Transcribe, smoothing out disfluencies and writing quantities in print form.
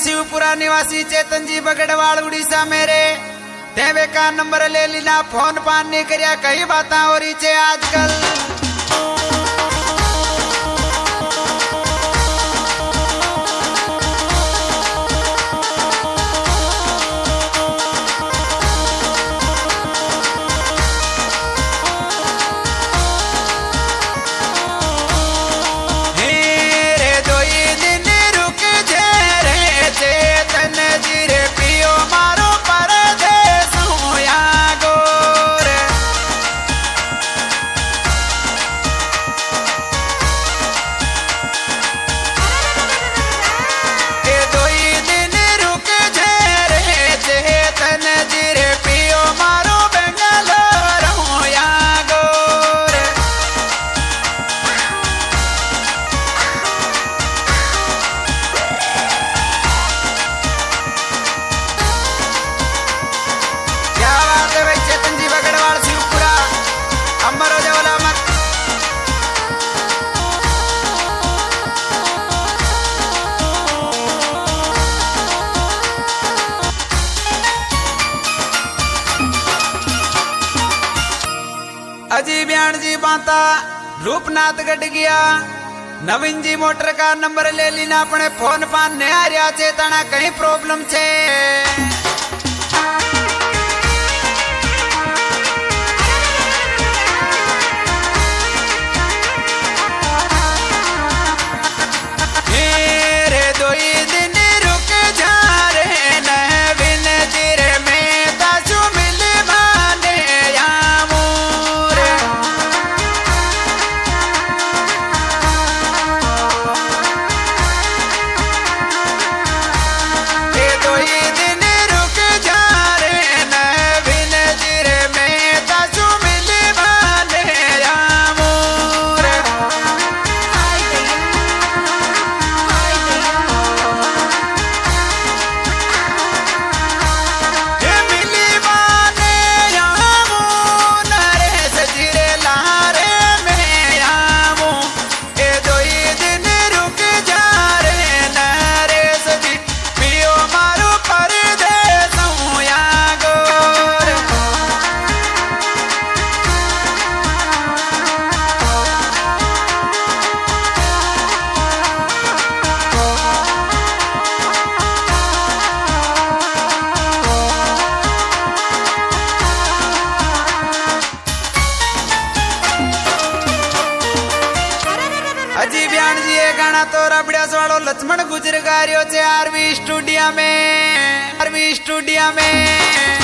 शिवपुरा निवासी चेतन जी बगड़वाल उड़ीसा मेरे तेवे का नंबर ले लेना फोन पान नहीं करिया कई बात हो रही छे आजकल। अजी ब्याण जी बाता रूपनाथ गढ़ गया नवीन जी मोटर का नंबर ले लेना अपने फोन पान ने आ रहा छे तना कहीं प्रॉब्लम छे। अजी ब्याण जी ये गाना तो रबड़िया वालों लक्ष्मण गुजर गारियो छे आरवी स्टूडियो में।